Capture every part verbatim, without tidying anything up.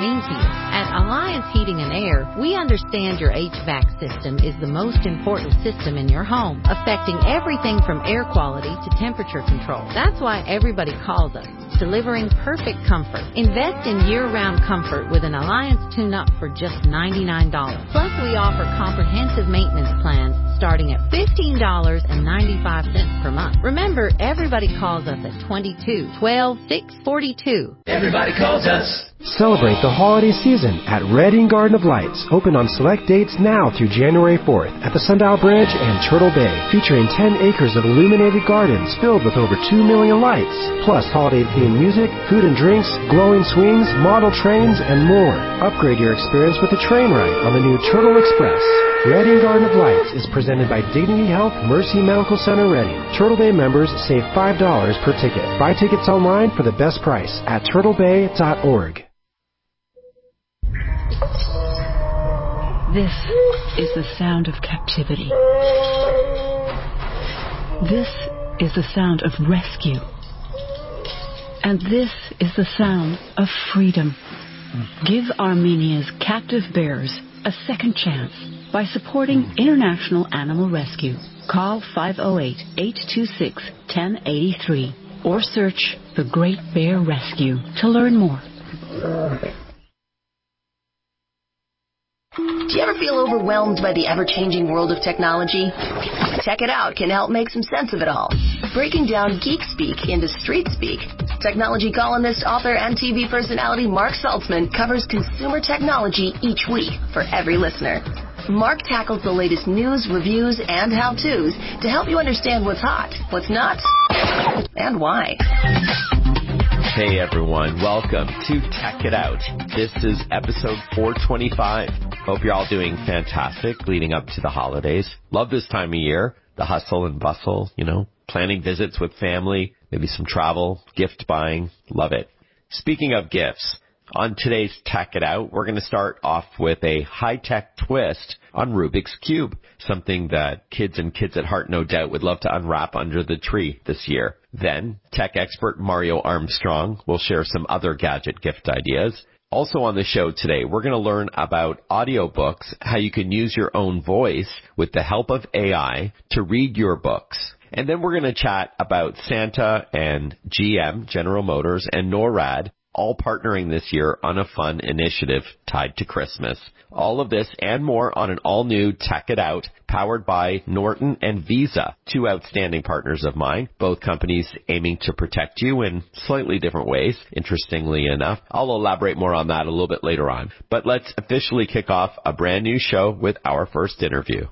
mean to you. At Alliance Heating and Air, we understand your H V A C system is the most important system in your home, affecting everything from air quality to temperature control. That's why everybody calls us, delivering perfect comfort. Invest in year-round comfort with an Alliance tune-up for just ninety-nine dollars. Plus, we offer comprehensive maintenance plans starting at fifteen dollars and ninety-five cents per month. Remember, everybody calls us at twenty-two twelve six forty-two. Everybody calls us. Celebrate the holiday season at Redding Garden of Lights, open on select dates now through January fourth at the Sundial Bridge and Turtle Bay, featuring ten acres of illuminated gardens filled with over two million lights, plus holiday-themed music, food and drinks, glowing swings, model trains, and more. Upgrade your experience with a train ride on the new Turtle Express. Redding Garden of Lights is presented by Dignity Health Mercy Medical Center Redding. Turtle Bay members save five dollars per ticket. Buy tickets online for the best price at turtle bay dot org. This is the sound of captivity. This is the sound of rescue. And this is the sound of freedom. Give Armenia's captive bears a second chance by supporting International Animal Rescue. Call five oh eight, eight two six, one oh eight three or search the Great Bear Rescue to learn more. Do you ever feel overwhelmed by the ever-changing world of technology? Tech It Out can help make some sense of it all. Breaking down geek speak into street speak. Technology columnist, author, and T V personality Mark Saltzman covers consumer technology each week for every listener. Mark tackles the latest news, reviews, and how-tos to help you understand what's hot, what's not, and why. Hey everyone, welcome to Tech It Out. This is episode four twenty-five. Hope you're all doing fantastic leading up to the holidays. Love this time of year, the hustle and bustle, you know, planning visits with family, maybe some travel, gift buying. Love it. Speaking of gifts, on today's Tech It Out, we're going to start off with a high-tech twist on Rubik's Cube, something that kids and kids at heart no doubt would love to unwrap under the tree this year. Then, tech expert Mario Armstrong will share some other gadget gift ideas. Also on the show today, we're going to learn about audiobooks, how you can use your own voice with the help of A I to read your books. And then we're going to chat about Santa and G M, General Motors, and NORAD, all partnering this year on a fun initiative tied to Christmas. All of this and more on an all-new Tech It Out, powered by Norton and Visa, two outstanding partners of mine, both companies aiming to protect you in slightly different ways, interestingly enough. I'll elaborate more on that a little bit later on. But let's officially kick off a brand new show with our first interview.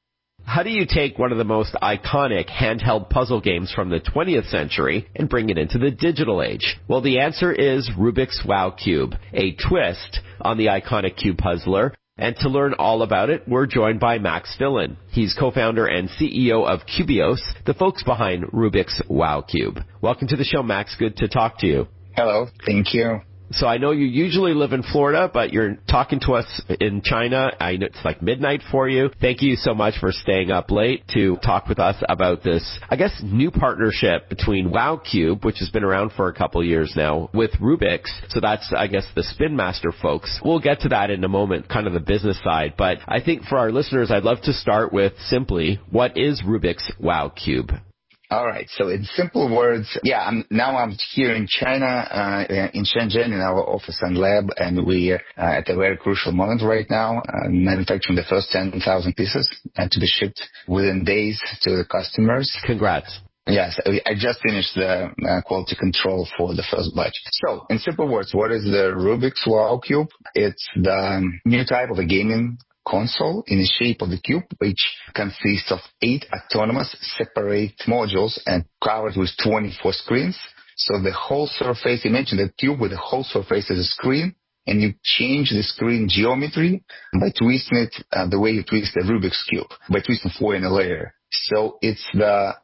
How do you take one of the most iconic handheld puzzle games from the twentieth century and bring it into the digital age? Well, the answer is Rubik's Wow Cube, a twist on the iconic cube puzzler. And to learn all about it, we're joined by Max Fillen. He's co-founder and C E O of Cubios, the folks behind Rubik's Wow Cube. Welcome to the show, Max. Good to talk to you. Hello. Thank you. So I know you usually live in Florida, but you're talking to us in China. I know it's like midnight for you. Thank you so much for staying up late to talk with us about this, I guess, new partnership between Wow Cube, which has been around for a couple years now, with Rubik's. So that's, I guess, the Spin Master folks. We'll get to that in a moment, kind of the business side. But I think for our listeners, I'd love to start with simply, what is Rubik's Wow Cube? All right. So in simple words, yeah, I'm, now I'm here in China, uh, in Shenzhen, in our office and lab, and we are uh, at a very crucial moment right now, uh, manufacturing the first ten thousand pieces uh, to be shipped within days to the customers. Congrats. Yes, I just finished the uh, quality control for the first batch. So, in simple words, what is the Rubik's Wow Cube? It's the new type of a gaming console in the shape of the cube, which consists of eight autonomous separate modules and covered with twenty-four screens. So the whole surface, imagine the cube with the whole surface as a screen, and you change the screen geometry by twisting it uh, the way you twist the Rubik's Cube, by twisting four in a layer. So it's the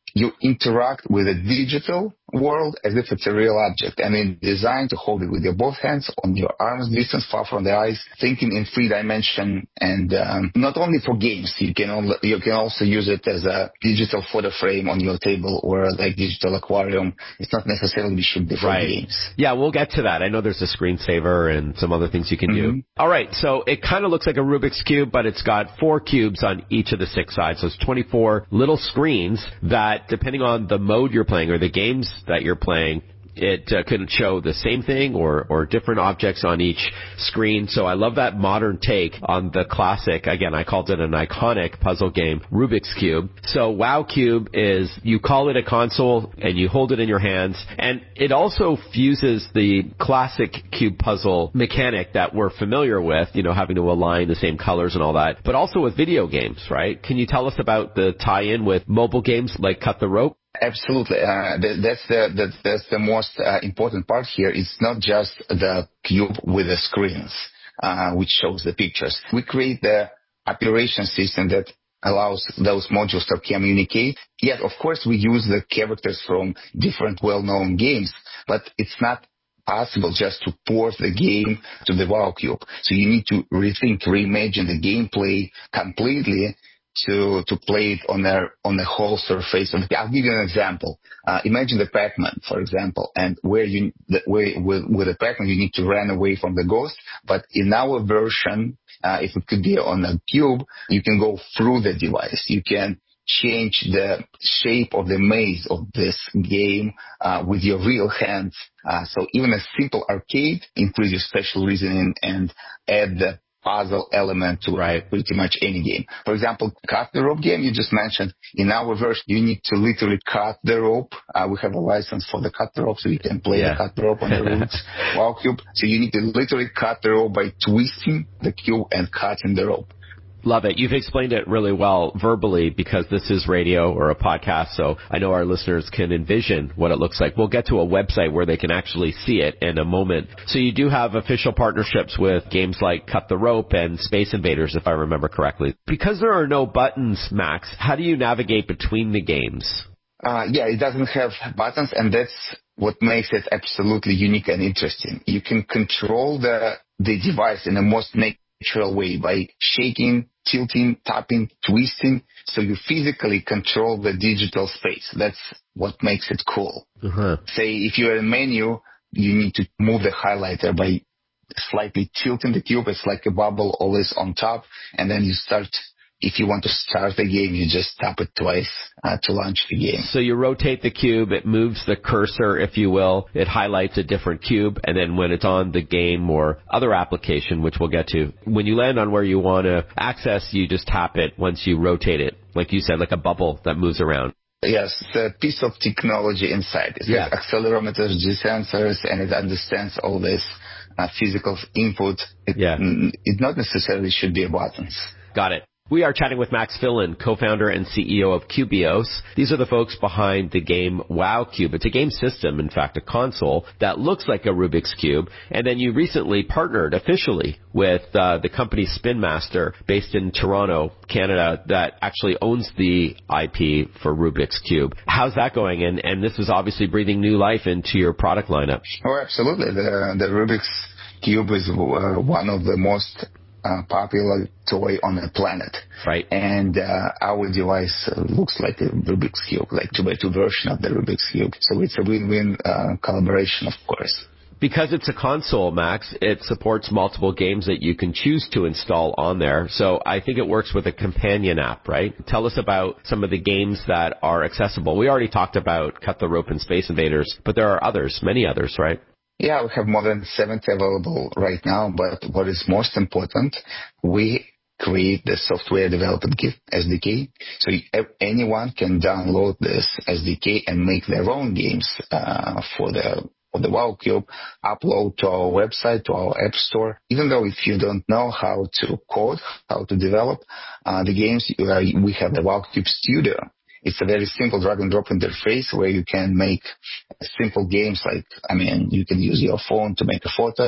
you interact with a digital world as if it's a real object, and it's designed to hold it with your both hands on your arm's distance, far from the eyes, thinking in three dimension. And um, not only for games, you can only, you can also use it as a digital photo frame on your table or like digital aquarium. It's not necessarily should be for right. games. Yeah, we'll get to that. I know there's a screensaver and some other things you can mm-hmm. do. All right, so it kind of looks like a Rubik's Cube, but it's got four cubes on each of the six sides. So it's twenty-four little screens that, depending on the mode you're playing or the games that you're playing, it uh, could show the same thing or, or different objects on each screen. So I love that modern take on the classic, again, I called it an iconic puzzle game, Rubik's Cube. So WoW Cube is, you call it a console and you hold it in your hands. And it also fuses the classic cube puzzle mechanic that we're familiar with, you know, having to align the same colors and all that, but also with video games, right? Can you tell us about the tie-in with mobile games like Cut the Rope? Absolutely. Uh, that, that's the that, that's the most uh, important part here. It's not just the cube with the screens, uh, which shows the pictures. We create the operation system that allows those modules to communicate. Yet, of course, we use the characters from different well-known games, but it's not possible just to port the game to the WoW Cube. So you need to rethink, reimagine the gameplay completely to to play it on a on the whole surface. I'll give you an example. Uh, imagine the Pac-Man, for example, and where you the, where with, with the Pac-Man you need to run away from the ghost. But in our version, uh, if it could be on a cube, you can go through the device. You can change the shape of the maze of this game uh, with your real hands. Uh, so even a simple arcade increases special reasoning and add the puzzle element to right. pretty much any game. For example, cut the rope game you just mentioned. In our version, you need to literally cut the rope. Uh, we have a license for the cut the rope, so you can play yeah. the cut the rope on the Rubik's WoW Cube. So you need to literally cut the rope by twisting the cube and cutting the rope. Love it. You've explained it really well verbally because this is radio or a podcast, so I know our listeners can envision what it looks like. We'll get to a website where they can actually see it in a moment. So you do have official partnerships with games like Cut the Rope and Space Invaders, if I remember correctly. Because there are no buttons, Max, how do you navigate between the games? Uh, yeah, it doesn't have buttons, and that's what makes it absolutely unique and interesting. You can control the the device in the most natural way by shaking, tilting, tapping, twisting. So you physically control the digital space. That's what makes it cool. Uh-huh. Say if you're in a menu, you need to move the highlighter by slightly tilting the cube. It's like a bubble always on top. And then you start, if you want to start the game, you just tap it twice uh, to launch the game. So you rotate the cube, it moves the cursor, if you will, it highlights a different cube, and then when it's on the game or other application, which we'll get to, when you land on where you want to access, you just tap it once you rotate it, like you said, like a bubble that moves around. Yes, it's a piece of technology inside. It yeah. has accelerometers, G-sensors, and it understands all this uh, physical input. It, yeah. it not necessarily should be buttons. Got it. We are chatting with Max Fillen, co-founder and C E O of Cubios. These are the folks behind the game WoW Cube. It's a game system, in fact, a console that looks like a Rubik's Cube. And then you recently partnered officially with uh, the company Spin Master, based in Toronto, Canada, that actually owns the I P for Rubik's Cube. How's that going? And, and this is obviously breathing new life into your product lineup. Oh, absolutely. The, the Rubik's Cube is uh, one of the most Uh, popular toy on the planet. Right. And uh, our device uh, looks like a Rubik's Cube, like two by two version of the Rubik's Cube. So it's a win-win uh, collaboration, of course. Because it's a console, Max, it supports multiple games that you can choose to install on there. So I think it works with a companion app, right? Tell us about some of the games that are accessible. We already talked about Cut the Rope and Space Invaders, but there are others, many others, right? Yeah, we have more than seventy available right now, but what is most important, we create the software development kit, S D K, so anyone can download this S D K and make their own games uh, for the for the WoW Cube, upload to our website, to our app store. Even though if you don't know how to code, how to develop uh, the games, uh, we have the WoW Cube Studio. It's a very simple drag and drop interface where you can make simple games like, I mean, you can use your phone to make a photo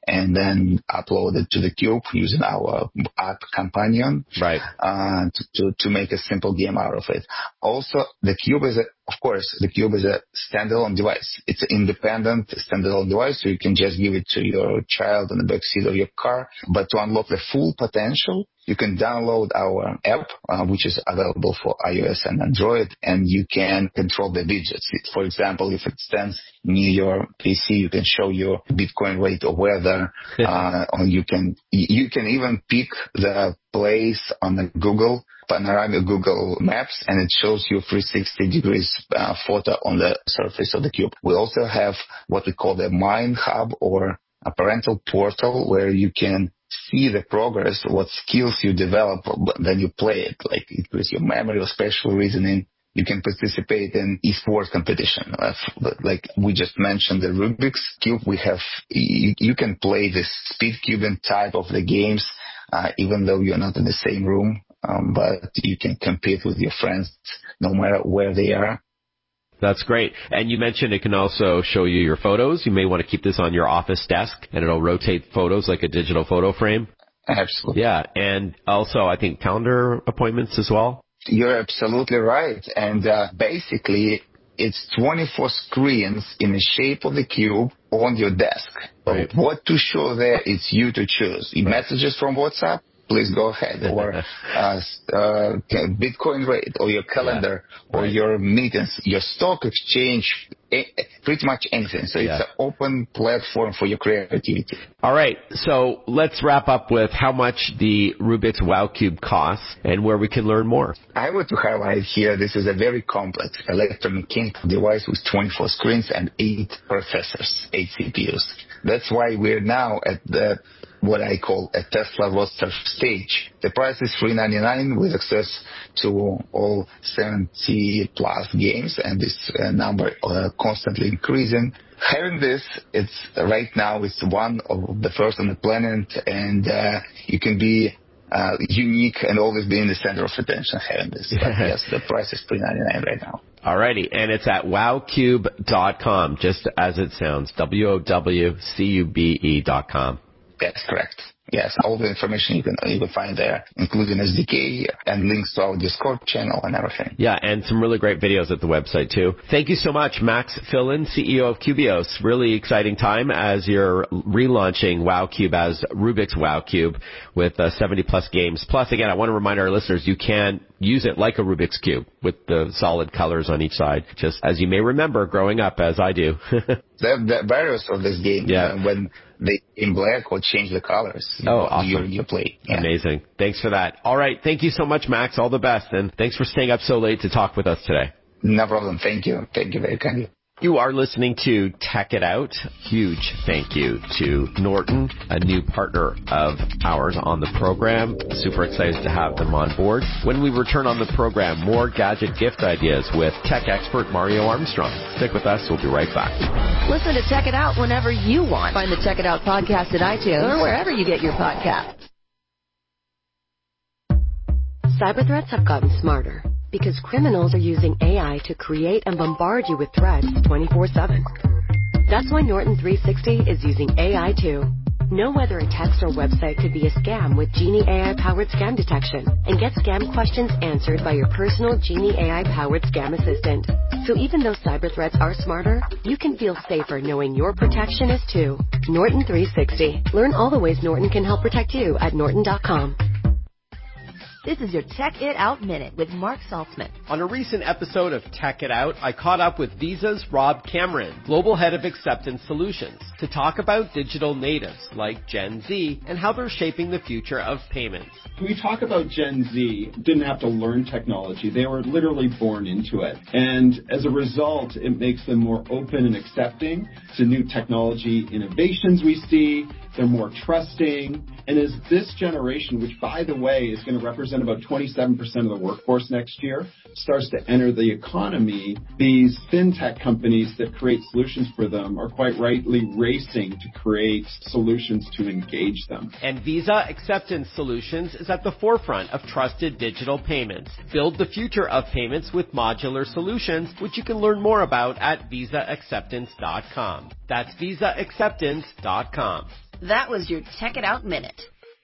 and then upload it to the cube using our app companion, right? Uh, to, to to make a simple game out of it. Also, the cube is a, of course, the cube is a standalone device. It's an independent standalone device, so you can just give it to your child in the backseat of your car. But to unlock the full potential, you can download our app, uh, which is available for iOS and Android, and you can control the widgets. For example, if it stands near your P C, you can show your Bitcoin rate or weather, uh, or you can you can even pick the place on the Google panoramic Google Maps, and it shows you three hundred sixty degrees uh, photo on the surface of the cube. We also have what we call the Mind Hub, or a parental portal, where you can see the progress, what skills you develop when you play it, like increase your memory or spatial reasoning. You can participate in esports competition. Uh, like we just mentioned, the Rubik's Cube, we have, you, you can play this speed cubing type of the games, uh, even though you're not in the same room, um, but you can compete with your friends no matter where they are. That's great. And you mentioned it can also show you your photos. You may want to keep this on your office desk, and it'll rotate photos like a digital photo frame. Absolutely. Yeah, and also I think calendar appointments as well. You're absolutely right. And uh, basically, it's twenty-four screens in the shape of the cube on your desk. Right. What to show there, it's you to choose. Right. Messages from WhatsApp, please go ahead. Or uh, uh, Bitcoin rate, or your calendar, yeah. Right. Or your meetings, your stock exchange, pretty much anything. So yeah. It's an open platform for your creativity. All right. So let's wrap up with how much the Rubik's Wow Cube costs and where we can learn more. I would highlight here, this is a very complex electromechanical device with twenty-four screens and eight processors, eight C P Us. That's why we're now at the what I call a Tesla Roadster stage. The price is three hundred ninety-nine dollars with access to all seventy plus games, and this uh, number uh, constantly increasing. Having this, it's right now it's one of the first on the planet, and uh, you can be uh, unique and always be in the center of attention having this. But yes, the price is three hundred ninety-nine dollars right now. Alrighty, and it's at wow cube dot com, just as it sounds, W O W C U B E dot com. That's correct. Yes, all the information you can you can find there, including S D K and links to our Discord channel and everything. Yeah, and some really great videos at the website too. Thank you so much, Max Filin, C E O of Cubios. Really exciting time as you're relaunching Wow Cube as Rubik's Wow Cube with uh, seventy plus games. Plus, again, I want to remind our listeners you can use it like a Rubik's Cube with the solid colors on each side, just as you may remember growing up, as I do. the, the various of this game, yeah. uh, when they in black or change the colors. You oh, know, awesome. You, you play. Yeah. Amazing. Thanks for that. All right. Thank you so much, Max. All the best. And thanks for staying up so late to talk with us today. No problem. Thank you. Thank you very kindly. You are listening to Tech It Out. Huge thank you to Norton, a new partner of ours on the program. Super excited to have them on board. When we return on the program, more gadget gift ideas with tech expert Mario Armstrong. Stick with us. We'll be right back. Listen to Tech It Out whenever you want. Find the Tech It Out podcast at iTunes or wherever you get your podcasts. Cyber threats have gotten smarter because criminals are using A I to create and bombard you with threats twenty-four seven. That's why Norton three sixty is using A I too. Know whether a text or website could be a scam with Genie A I-powered scam detection, and get scam questions answered by your personal Genie A I-powered scam assistant. So even though cyber threats are smarter, you can feel safer knowing your protection is too. Norton three sixty. Learn all the ways Norton can help protect you at norton dot com. This is your Tech It Out Minute with Mark Saltzman. On a recent episode of Tech It Out, I caught up with Visa's Rob Cameron, Global Head of Acceptance Solutions, to talk about digital natives like Gen Z and how they're shaping the future of payments. When we talk about Gen Z, didn't have to learn technology. They were literally born into it. And as a result, it makes them more open and accepting to new technology innovations we see. They're more trusting. And as this generation, which, by the way, is going to represent about twenty-seven percent of the workforce next year, starts to enter the economy, these fintech companies that create solutions for them are quite rightly racing to create solutions to engage them. And Visa Acceptance Solutions is at the forefront of trusted digital payments. Build the future of payments with modular solutions, which you can learn more about at visa acceptance dot com. That's visa acceptance dot com. That was your Tech It Out Minute.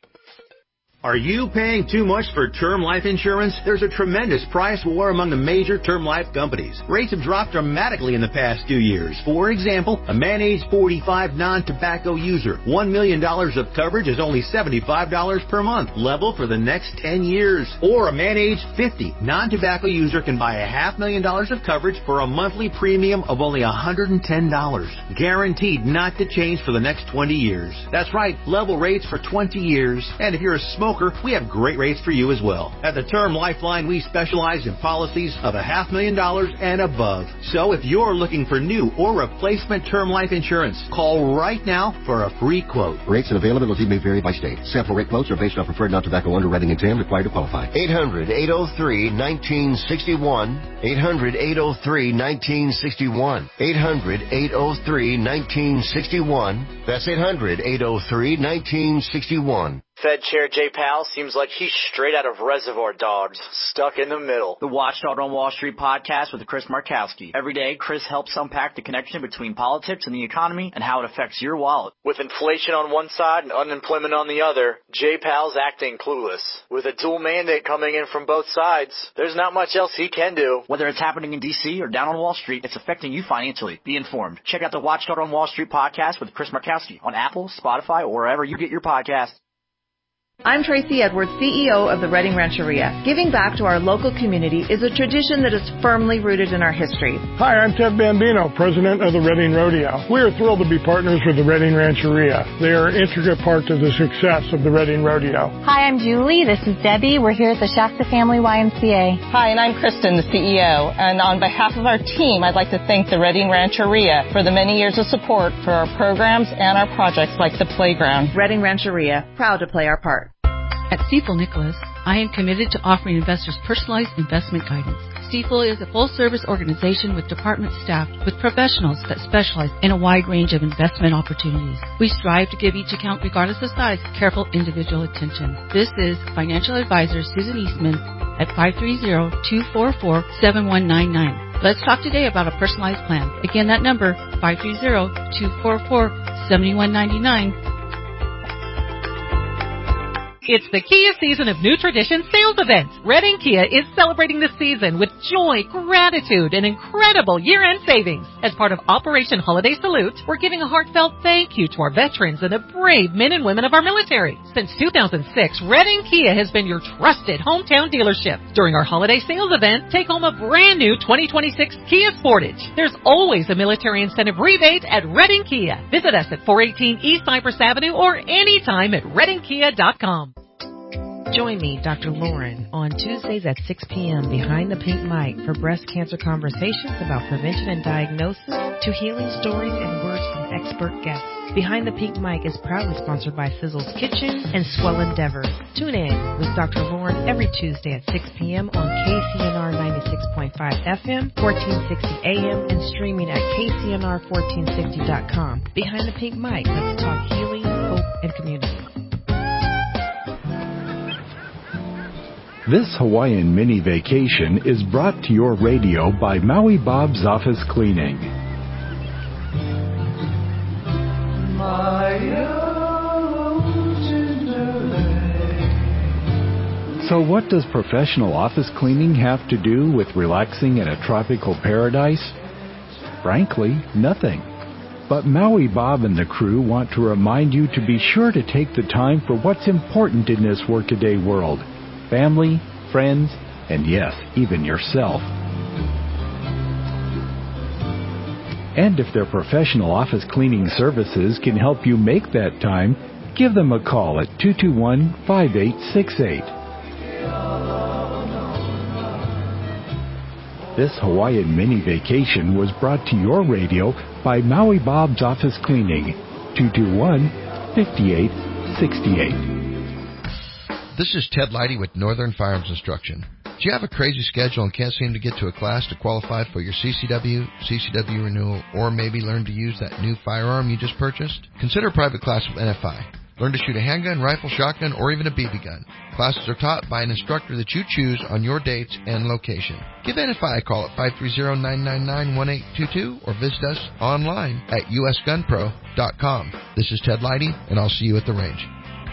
Are you paying too much for term life insurance? There's a tremendous price war among the major term life companies. Rates have dropped dramatically in the past two years. For example, a man age forty-five non-tobacco user, one million dollars of coverage is only seventy-five dollars per month, level for the next ten years. Or a man age fifty non-tobacco user can buy a half million dollars of coverage for a monthly premium of only one hundred ten dollars. Guaranteed not to change for the next twenty years. That's right, level rates for twenty years. And if you're a smoker, we have great rates for you as well. At the Term Lifeline, we specialize in policies of a half million dollars and above. So if you're looking for new or replacement term life insurance, call right now for a free quote. Rates and availability may vary by state. Sample rate quotes are based on preferred non-tobacco underwriting exam required to qualify. eight hundred, eight oh three, nineteen sixty-one. eight hundred, eight oh three, nineteen sixty-one. eight hundred, eight oh three, nineteen sixty-one. That's eight hundred, eight oh three, nineteen sixty-one. Fed Chair Jay Powell seems like he's straight out of Reservoir Dogs, stuck in the middle. The Watchdog on Wall Street podcast with Chris Markowski. Every day, Chris helps unpack the connection between politics and the economy and how it affects your wallet. With inflation on one side and unemployment on the other, Jay Powell's acting clueless. With a dual mandate coming in from both sides, there's not much else he can do. Whether it's happening in D C or down on Wall Street, it's affecting you financially. Be informed. Check out the Watchdog on Wall Street podcast with Chris Markowski on Apple, Spotify, or wherever you get your podcasts. I'm Tracy Edwards, C E O of the Redding Rancheria. Giving back to our local community is a tradition that is firmly rooted in our history. Hi, I'm Ted Bambino, president of the Redding Rodeo. We are thrilled to be partners with the Redding Rancheria. They are an intricate part of the success of the Redding Rodeo. Hi, I'm Julie. This is Debbie. We're here at the Shasta Family Y M C A. Hi, and I'm Kristen, the C E O. And on behalf of our team, I'd like to thank the Redding Rancheria for the many years of support for our programs and our projects like the playground. Redding Rancheria, proud to play our part. At Stifel Nicholas, I am committed to offering investors personalized investment guidance. Stifel is a full-service organization with department staff with professionals that specialize in a wide range of investment opportunities. We strive to give each account, regardless of size, careful individual attention. This is financial advisor Susan Eastman at five three zero, two four four, seven one nine nine. Let's talk today about a personalized plan. Again, that number, five three zero, two four four, seven one nine nine. It's the Kia Season of New Tradition sales event. Redding Kia is celebrating the season with joy, gratitude, and incredible year-end savings. As part of Operation Holiday Salute, we're giving a heartfelt thank you to our veterans and the brave men and women of our military. Since two thousand six, Redding Kia has been your trusted hometown dealership. During our holiday sales event, take home a brand new twenty twenty-six Kia Sportage. There's always a military incentive rebate at Redding Kia. Visit us at four eighteen East Cypress Avenue or anytime at redding kia dot com. Join me, Doctor Lauren, on Tuesdays at six p.m. behind the pink mic for breast cancer conversations about prevention and diagnosis to healing stories and words from expert guests. Behind the Pink Mic is proudly sponsored by Sizzle's Kitchen and Swell Endeavor. Tune in with Doctor Lauren every Tuesday at six p.m. on K C N R ninety-six point five F M, fourteen sixty A M, and streaming at K C N R fourteen sixty dot com. Behind the Pink Mic, let's talk healing, hope, and community. This Hawaiian mini vacation is brought to your radio by Maui Bob's Office Cleaning. So what does professional office cleaning have to do with relaxing in a tropical paradise? Frankly, nothing. But Maui Bob and the crew want to remind you to be sure to take the time for what's important in this workaday world. Family, friends, and yes, even yourself. And if their professional office cleaning services can help you make that time, give them a call at two two one, five eight six eight. This Hawaiian mini vacation was brought to your radio by Maui Bob's Office Cleaning, two two one, five eight six eight. This is Ted Leidy with Northern Firearms Instruction. Do you have a crazy schedule and can't seem to get to a class to qualify for your C C W, C C W renewal, or maybe learn to use that new firearm you just purchased? Consider a private class with N F I. Learn to shoot a handgun, rifle, shotgun, or even a B B gun. Classes are taught by an instructor that you choose on your dates and location. Give N F I a call at five three zero, nine nine nine, one eight two two or visit us online at u s gun pro dot com. This is Ted Leidy, and I'll see you at the range.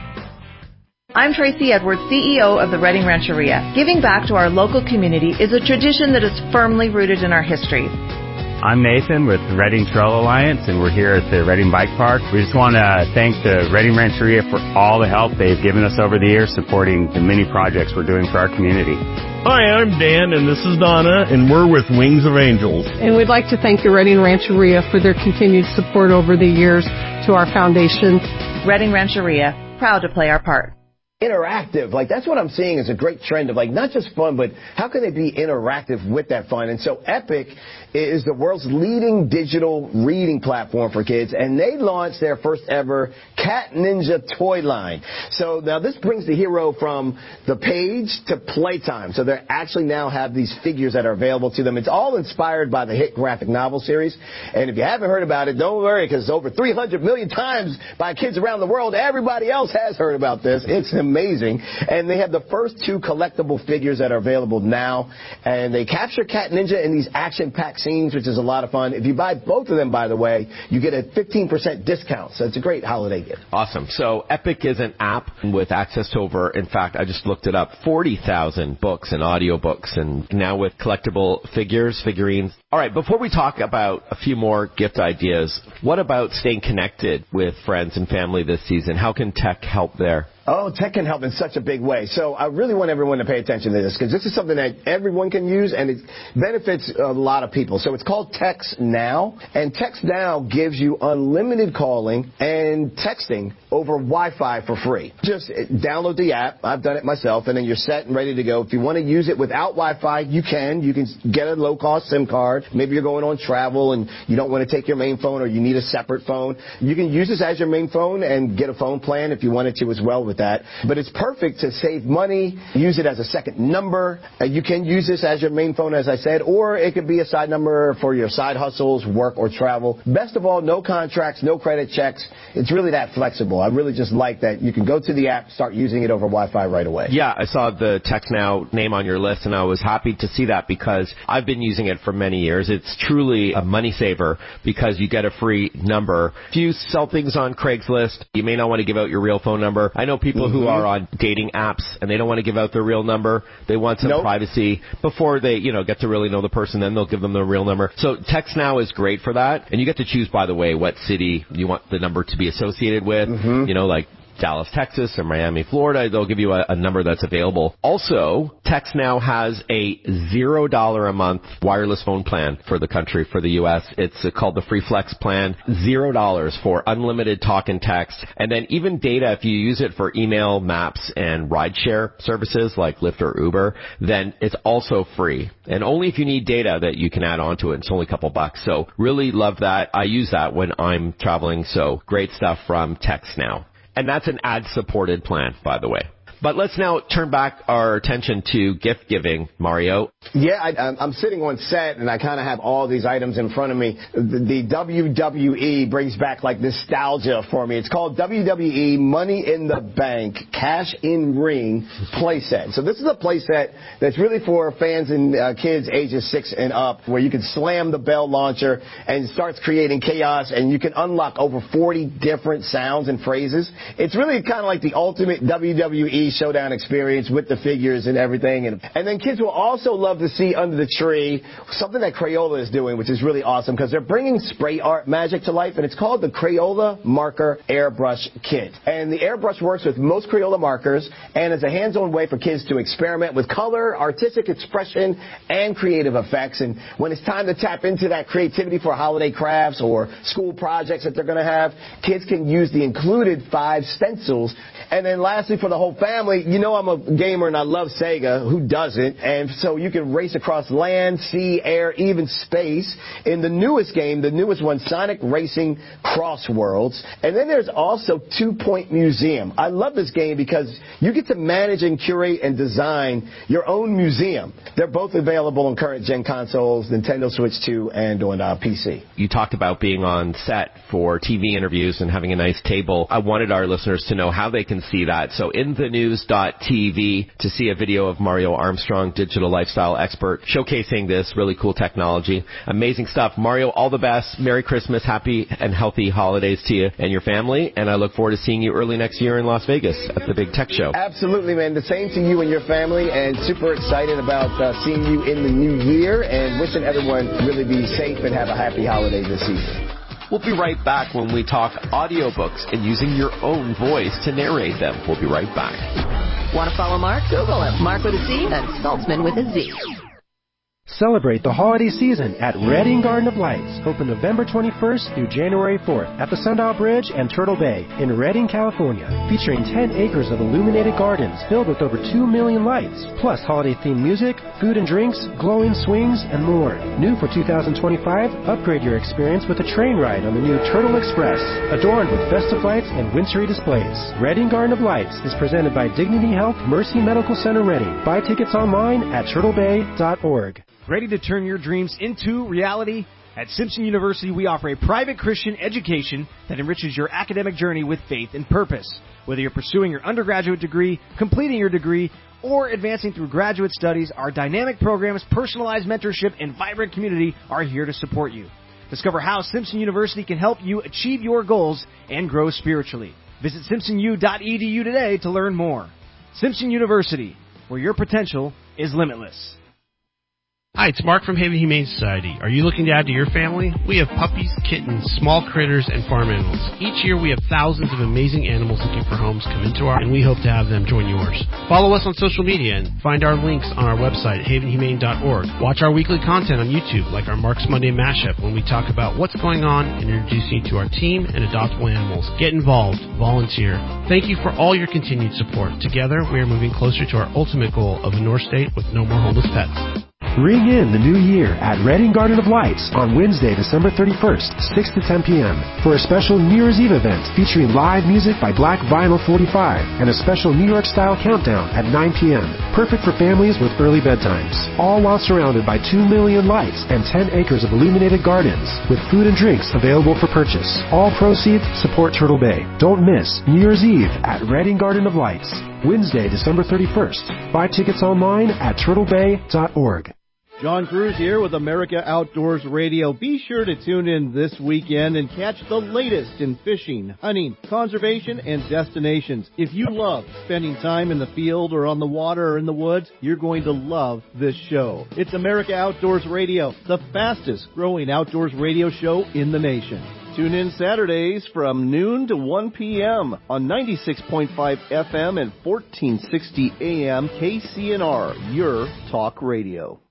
I'm Tracy Edwards, C E O of the Redding Rancheria. Giving back to our local community is a tradition that is firmly rooted in our history. I'm Nathan with the Redding Trail Alliance, and we're here at the Redding Bike Park. We just want to thank the Redding Rancheria for all the help they've given us over the years supporting the many projects we're doing for our community. Hi, I'm Dan, and this is Donna, and we're with Wings of Angels. And we'd like to thank the Redding Rancheria for their continued support over the years to our foundation. Redding Rancheria, proud to play our part. Interactive, like that's what I'm seeing is a great trend of like not just fun, but how can they be interactive with that fun? And so Epic is the world's leading digital reading platform for kids, and they launched their first ever Cat Ninja toy line. So now this brings the hero from the page to playtime. So they actually now have these figures that are available to them. It's all inspired by the hit graphic novel series. And if you haven't heard about it, don't worry, because it's over three hundred million times by kids around the world. Everybody else has heard about this. It's amazing. And they have the first two collectible figures that are available now. And they capture Cat Ninja in these action-packed scenes, which is a lot of fun. If you buy both of them, by the way, you get a fifteen percent discount. So it's a great holiday gift. Awesome. So Epic is an app with access to over, in fact, I just looked it up, forty thousand books and audiobooks, and now with collectible figures, figurines. All right, before we talk about a few more gift ideas, what about staying connected with friends and family this season? How can tech help there? Oh, tech can help in such a big way. So I really want everyone to pay attention to this because this is something that everyone can use and it benefits a lot of people. So it's called Text Now, and Text Now gives you unlimited calling and texting over Wi-Fi for free. Just download the app. I've done it myself, and then you're set and ready to go. If you want to use it without Wi-Fi, you can. You can get a low-cost SIM card. Maybe you're going on travel and you don't want to take your main phone or you need a separate phone. You can use this as your main phone and get a phone plan if you wanted to as well with that. But it's perfect to save money, use it as a second number. Uh, you can use this as your main phone, as I said, or it could be a side number for your side hustles, work, or travel. Best of all, no contracts, no credit checks. It's really that flexible. I really just like that you can go to the app, start using it over Wi-Fi right away. Yeah, I saw the Text Now name on your list, and I was happy to see that because I've been using it for many years. It's truly a money saver because you get a free number. If you sell things on Craigslist, you may not want to give out your real phone number. I know people mm-hmm. who are on dating apps and they don't want to give out their real number. They want some nope. privacy before they, you know, get to really know the person. Then they'll give them their real number. So Text Now is great for that. And you get to choose, by the way, what city you want the number to be associated with. Mm-hmm. You know, like Dallas, Texas, or Miami, Florida. They'll give you a, a number that's available. Also, Text Now has a zero dollar a month wireless phone plan for the country, for the U S. It's uh, called the Free Flex plan. Zero dollars for unlimited talk and text. And then even data, if you use it for email, maps, and rideshare services like Lyft or Uber, then it's also free. And only if you need data that you can add on to it. It's only a couple bucks. So really love that. I use that when I'm traveling. So great stuff from Text Now. And that's an ad-supported plan, by the way. But let's now turn back our attention to gift giving, Mario. Yeah, I, I'm sitting on set, and I kind of have all these items in front of me. The, the W W E brings back, like, nostalgia for me. It's called W W E Money in the Bank Cash in Ring playset. So this is a playset that's really for fans and uh, kids ages six and up, where you can slam the bell launcher and it starts creating chaos, and you can unlock over forty different sounds and phrases. It's really kind of like the ultimate W W E showdown experience with the figures and everything. And, and then kids will also love to see under the tree something that Crayola is doing, which is really awesome because they're bringing spray art magic to life, and it's called the Crayola Marker Airbrush Kit. And the airbrush works with most Crayola markers and is a hands-on way for kids to experiment with color, artistic expression, and creative effects. And when it's time to tap into that creativity for holiday crafts or school projects that they're going to have, kids can use the included five stencils. And then lastly, for the whole family, you know I'm a gamer and I love Sega. Who doesn't? And so you can race across land, sea, air, even space in the newest game, the newest one, Sonic Racing Cross Worlds. And then there's also Two Point Museum. I love this game because you get to manage and curate and design your own museum. They're both available on current gen consoles, Nintendo Switch two, and on uh, P C. You talked about being on set for T V interviews and having a nice table. I wanted our listeners to know how they can see that. So in the new news dot t v to see a video of Mario Armstrong, digital lifestyle expert, showcasing this really cool technology. Amazing stuff. Mario, all the best. Merry Christmas. Happy and healthy holidays to you and your family. And I look forward to seeing you early next year in Las Vegas at the big tech show. Absolutely, man. The same to you and your family, and super excited about uh, seeing you in the new year, and wishing everyone really be safe and have a happy holiday this season. We'll be right back when we talk audiobooks and using your own voice to narrate them. We'll be right back. Want to follow Mark? Google him. Mark with a C and Saltzman with a Z. Celebrate the holiday season at Redding Garden of Lights, open November twenty-first through January fourth at the Sundial Bridge and Turtle Bay in Redding, California, featuring ten acres of illuminated gardens filled with over two million lights, plus holiday-themed music, food and drinks, glowing swings, and more. New for two thousand twenty-five, upgrade your experience with a train ride on the new Turtle Express, adorned with festive lights and wintry displays. Redding Garden of Lights is presented by Dignity Health Mercy Medical Center Redding. Buy tickets online at turtle bay dot org. Ready to turn your dreams into reality? At Simpson University, we offer a private Christian education that enriches your academic journey with faith and purpose. Whether you're pursuing your undergraduate degree, completing your degree, or advancing through graduate studies, our dynamic programs, personalized mentorship, and vibrant community are here to support you. Discover how Simpson University can help you achieve your goals and grow spiritually. Visit simpson u dot e d u today to learn more. Simpson University, where your potential is limitless. Hi, it's Mark from Haven Humane Society. Are you looking to add to your family? We have puppies, kittens, small critters, and farm animals. Each year we have thousands of amazing animals looking for homes come into our, and we hope to have them join yours. Follow us on social media and find our links on our website, haven humane dot org. Watch our weekly content on YouTube, like our Mark's Monday Mashup, when we talk about what's going on and introduce you to our team and adoptable animals. Get involved. Volunteer. Thank you for all your continued support. Together, we are moving closer to our ultimate goal of a North State with no more homeless pets. Ring in the new year at Redding Garden of Lights on Wednesday, December thirty-first, six to ten p.m. for a special New Year's Eve event featuring live music by Black Vinyl forty-five and a special New York-style countdown at nine p.m. Perfect for families with early bedtimes. All while surrounded by two million lights and ten acres of illuminated gardens with food and drinks available for purchase. All proceeds support Turtle Bay. Don't miss New Year's Eve at Redding Garden of Lights, Wednesday, December thirty-first. Buy tickets online at turtle bay dot org. John Cruz here with America Outdoors Radio. Be sure to tune in this weekend and catch the latest in fishing, hunting, conservation, and destinations. If you love spending time in the field or on the water or in the woods, you're going to love this show. It's America Outdoors Radio, the fastest growing outdoors radio show in the nation. Tune in Saturdays from noon to one p.m. on ninety-six point five F M and fourteen sixty A M K C N R, your talk radio.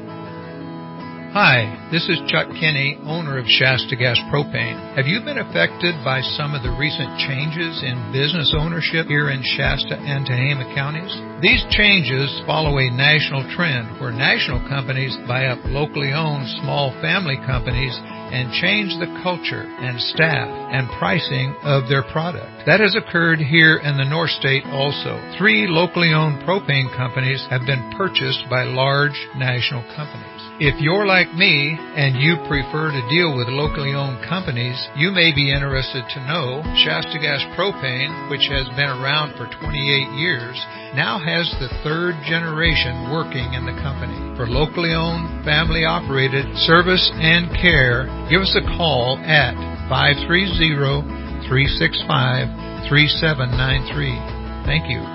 Hi, this is Chuck Kinney, owner of Shasta Gas Propane. Have you been affected by some of the recent changes in business ownership here in Shasta and Tehama counties? These changes follow a national trend where national companies buy up locally owned small family companies and change the culture and staff and pricing of their product. That has occurred here in the North State also. Three locally owned propane companies have been purchased by large national companies. If you're like me and you prefer to deal with locally owned companies, you may be interested to know Shasta Gas Propane, which has been around for twenty-eight years, now has the third generation working in the company. For locally owned, family operated service and care, give us a call at five three zero, three six five, three seven nine three. Thank you.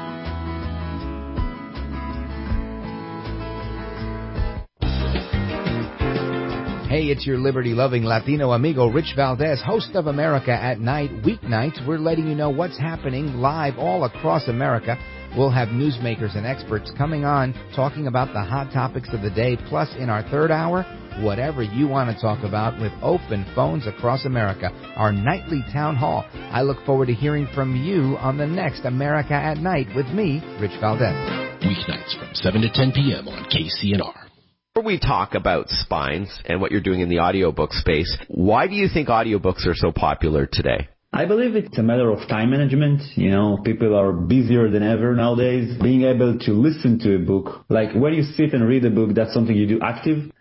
Hey, it's your liberty-loving Latino amigo, Rich Valdez, host of America at Night. Weeknights, we're letting you know what's happening live all across America. We'll have newsmakers and experts coming on talking about the hot topics of the day. Plus, in our third hour, whatever you want to talk about with open phones across America. Our nightly town hall. I look forward to hearing from you on the next America at Night with me, Rich Valdez. Weeknights from seven to ten p.m. on K C N R. Before we talk about spines and what you're doing in the audiobook space, why do you think audiobooks are so popular today? I believe it's a matter of time management. You know, people are busier than ever nowadays. Being able to listen to a book, like when you sit and read a book, that's something you do active.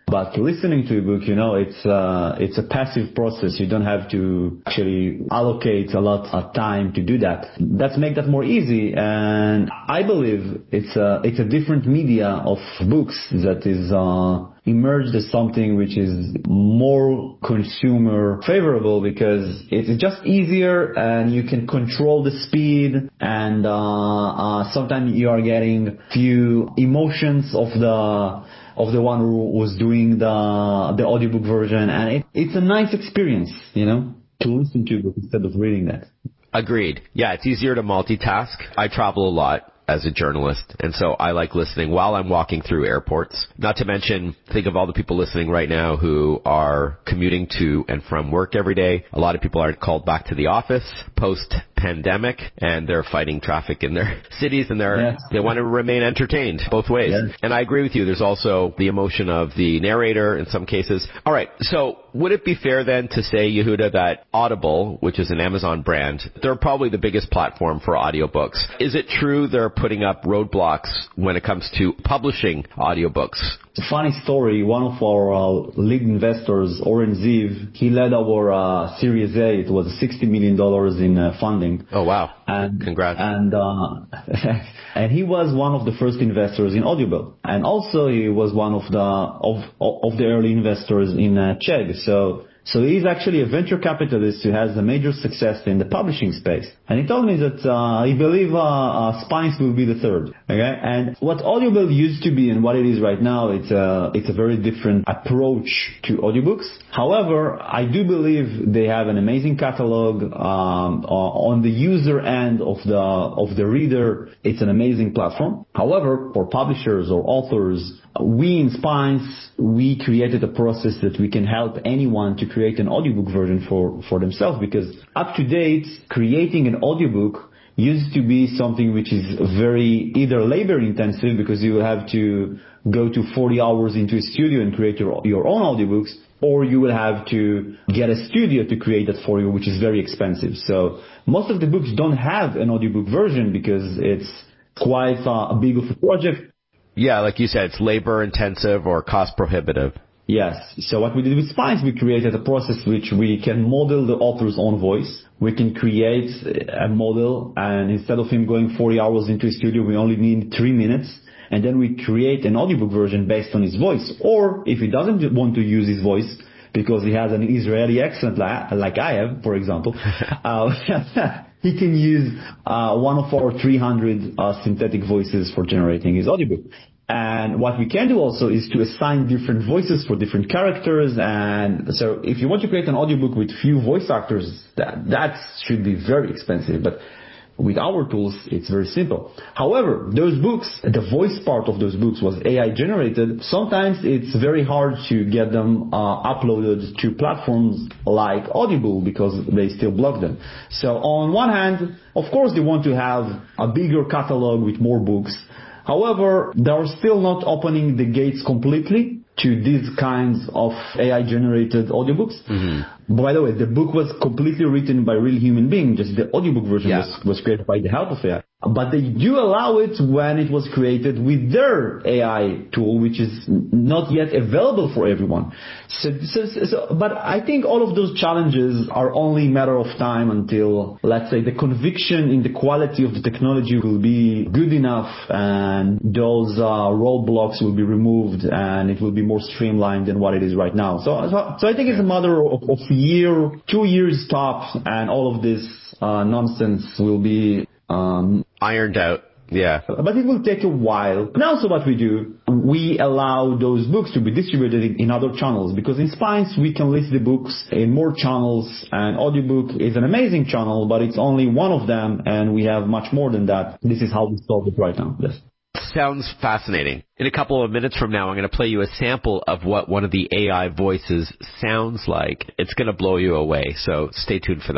But listening to a book, you know, it's uh, it's a passive process. You don't have to actually allocate a lot of time to do that. That's make that more easy. And I believe it's a, it's a different media of books that is uh, emerged as something which is more consumer favorable because it's just easier and you can control the speed and uh, uh, sometimes you are getting few emotions of the of the one who was doing the the audiobook version, and it, it's a nice experience, you know, to listen to a book instead of reading that. Agreed. Yeah, it's easier to multitask. I travel a lot as a journalist, and so I like listening while I'm walking through airports. Not to mention, think of all the people listening right now who are commuting to and from work every day. A lot of people aren't called back to the office post-pandemic, and they're fighting traffic in their cities, and they're yes. they want to remain entertained both ways. Yes. And I agree with you. There's also the emotion of the narrator in some cases. All right, so would it be fair then to say, Yehuda, that Audible, which is an Amazon brand, they're probably the biggest platform for audiobooks. Is it true they're putting up roadblocks when it comes to publishing audiobooks? It's a funny story. One of our uh, lead investors, Oren Ziv, he led our uh, Series A. It was sixty million dollars in uh, funding. Oh, wow. And, Congrats. And, uh, and he was one of the first investors in Audible. And also he was one of the, of, of the early investors in uh, Chegg. So, So he's actually a venture capitalist who has a major success in the publishing space. And he told me that uh, he believes uh, uh, Spines will be the third. Okay, and what Audible used to be and what it is right now, it's a it's a very different approach to audiobooks. However, I do believe they have an amazing catalog um, on the user end of the of the reader. It's an amazing platform. However, for publishers or authors, we in Spines, we created a process that we can help anyone to create an audiobook version for, for themselves, because up to date, creating an audiobook used to be something which is very either labor intensive because you will have to go to forty hours into a studio and create your, your own audiobooks, or you will have to get a studio to create that for you, which is very expensive. So most of the books don't have an audiobook version because it's quite uh, a big of a project. Yeah, like you said, it's labor intensive or cost prohibitive. Yes. So what we did with Spines, we created a process which we can model the author's own voice. We can create a model, and instead of him going forty hours into a studio, we only need three minutes. And then we create an audiobook version based on his voice. Or if he doesn't want to use his voice because he has an Israeli accent like, like I have, for example, uh, he can use uh, one of our three hundred uh, synthetic voices for generating his audiobook. And what we can do also is to assign different voices for different characters. And so if you want to create an audiobook with few voice actors, that, that should be very expensive. But with our tools, it's very simple. However, those books, the voice part of those books was A I generated. Sometimes it's very hard to get them uh, uploaded to platforms like Audible because they still block them. So on one hand, of course, they want to have a bigger catalog with more books. However, they are still not opening the gates completely to these kinds of A I-generated audiobooks. Mm-hmm. By the way, the book was completely written by real human beings. Just the audiobook version yeah. was, was created by the help of A I. But they do allow it when it was created with their A I tool, which is not yet available for everyone. So, so, so, but I think all of those challenges are only a matter of time until, let's say, the conviction in the quality of the technology will be good enough and those uh, roadblocks will be removed and it will be more streamlined than what it is right now. So, so, so I think it's a matter of, of a year, two years top, and all of this uh, nonsense will be Um, ironed out. Yeah. But it will take a while. Now, so what we do, we allow those books to be distributed in, in other channels, because in Spines we can list the books in more channels, and audiobook is an amazing channel, but it's only one of them, and we have much more than that. This is how we solve it right now. Yes. Sounds fascinating. In a couple of minutes from now, I'm going to play you a sample of what one of the A I voices sounds like. It's going to blow you away, so stay tuned for that.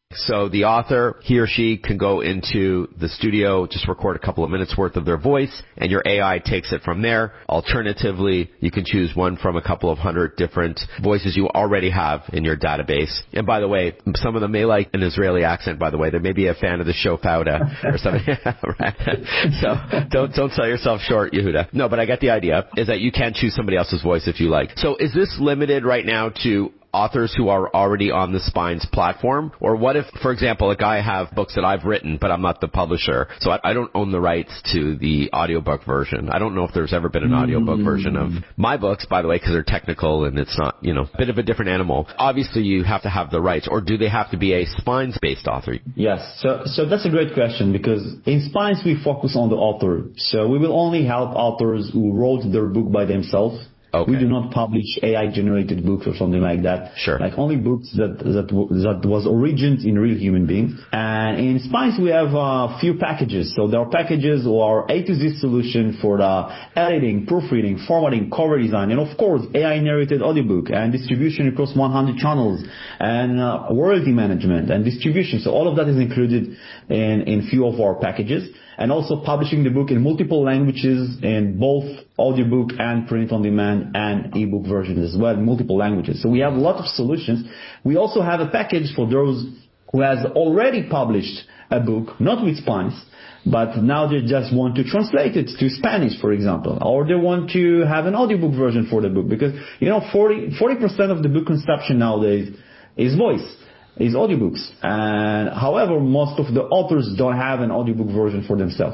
So the author, he or she, can go into the studio, just record a couple of minutes worth of their voice, and your A I takes it from there. Alternatively, you can choose one from a couple of hundred different voices you already have in your database. And by the way, some of them may like an Israeli accent, by the way. They may be a fan of the show Fauda or something. Right. So don't, don't sell yourself short, Yehuda. No, but I get the idea, is that you can choose somebody else's voice if you like. So is this limited right now to authors who are already on the Spines platform? Or what if, for example, like I have books that I've written, but I'm not the publisher, so I, I don't own the rights to the audiobook version. I don't know if there's ever been an audiobook mm. version of my books, by the way, because they're technical and it's not, you know, a bit of a different animal. Obviously, you have to have the rights, or do they have to be a Spines-based author? Yes, so so that's a great question, because in Spines we focus on the author. So we will only help authors who wrote their book by themselves. Okay. We do not publish A I-generated books or something like that. Sure. Like only books that that that was originated in real human beings. And in Spines we have a few packages. So there are packages who are A to Z solution for the editing, proofreading, formatting, cover design, and of course A I-narrated audiobook and distribution across one hundred channels, and uh, royalty management and distribution. So all of that is included in in few of our packages. And also publishing the book in multiple languages, in both audiobook and print on demand and ebook versions as well, multiple languages. So we have a lot of solutions. We also have a package for those who has already published a book, not with Spines, but now they just want to translate it to Spanish, for example, or they want to have an audiobook version for the book, because, you know, forty percent of the book consumption nowadays is voice. Is audiobooks. And however, most of the authors don't have an audiobook version for themselves.